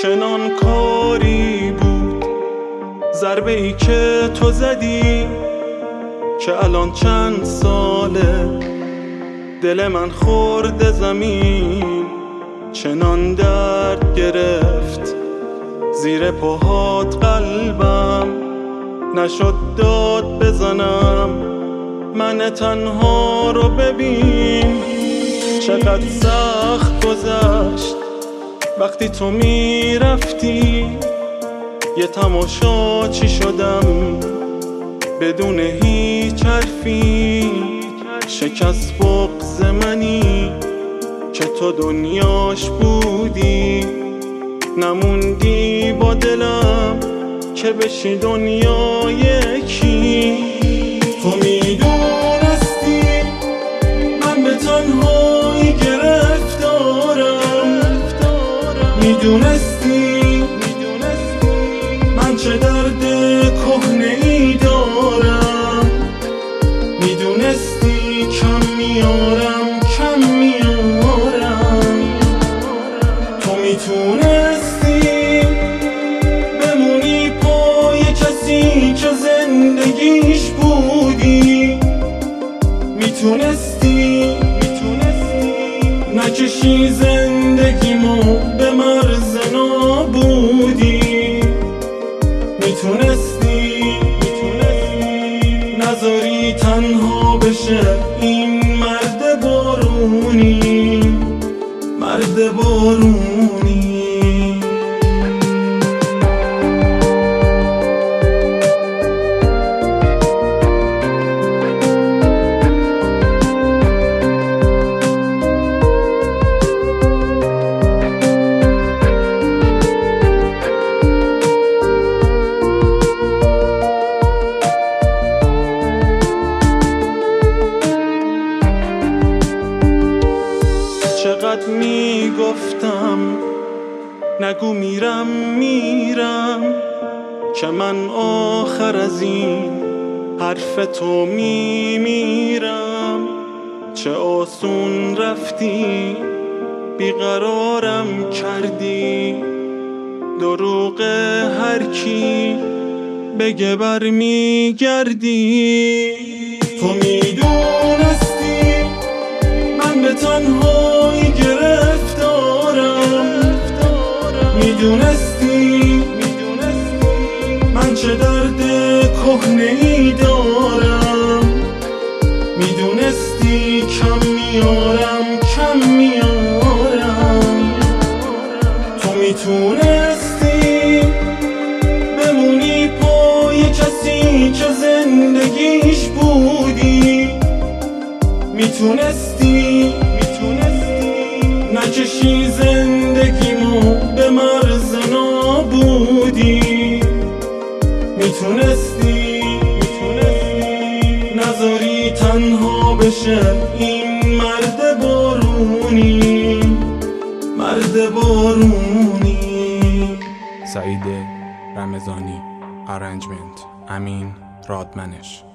چنان کاری بود ضربه ای که تو زدی که الان چند ساله دل من خورده زمین، چنان درد گرفت زیر پاهات قلبم، نشد داد بزنم من تنها رو ببین. چقدر سخت گذشت وقتی تو میرفتی، یه تماشاچی شدم بدون هیچ حرفی. شکست بغض منی که تو دنیاش بودی، نموندی با دلم که بشی دنیای کی. تو میدونستی من به تنهایی گرفتارم، میدونستی من چه درد کهنه‌ای دارم، میدونستی کم میارم تو میتونستی بمونی پای کسی که زندگیش بودی، میتونستی نکشی زندگیمو به مرز نابودی، میتونستی نذاری تنها بشه این مرد بارونی، مرد بارونی. چقدر میگفتم نگو میرم که من آخر از این حرف تو میمیرم. چه آسون رفتی بیقرارم کردی، دروغ هر کی بگه برمیگردی. تو میدونستی من به تنهایی گرفتارم، میدونستی من چه درد کهنه‌ای دارم، میدونستی کم میارم تو میتونستی بمونی پای کسی که زندگیش بودی، میتونستی نکشی زندگیمو به مرز نابودی، میتونستی نذاری تنها بشه این مرد بارونی، مرد بارونی. سعید رمضانی، ارنجمنت امین رادمنش.